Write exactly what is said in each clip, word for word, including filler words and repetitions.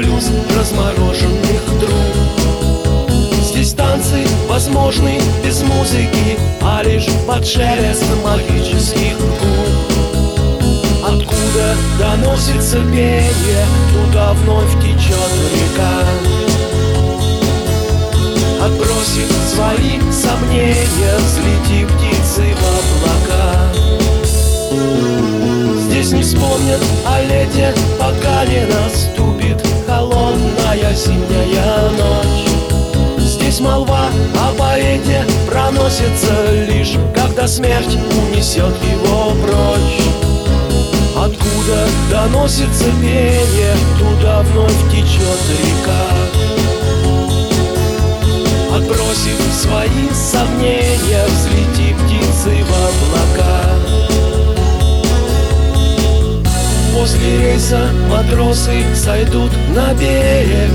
блюз размороженных труб. Здесь танцы возможны без музыки, а лишь под шелест магических губ. Откуда доносится пение, туда вновь течет река. Отбросив свои сомнения, взлети птицы в облака. Здесь не вспомнят о лете, пока не наступит холодная зимняя ночь. Здесь молва о поэте проносится лишь, когда смерть унесет его прочь. Откуда доносится пение, туда вновь течет река. Отбросив свои сомнения, взлети птицы в облака. После рейса матросы сойдут на берег.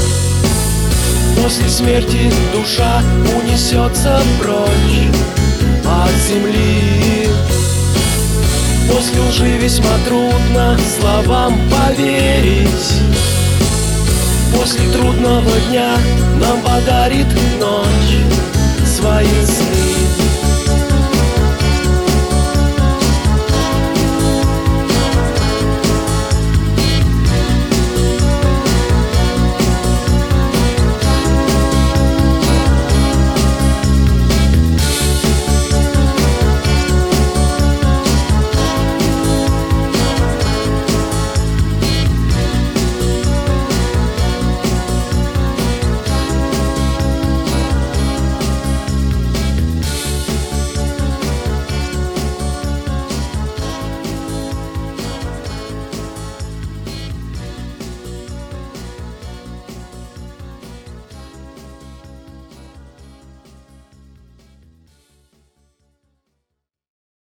После смерти душа унесется прочь от земли. После лжи весьма трудно словам поверить. После трудного дня нам вода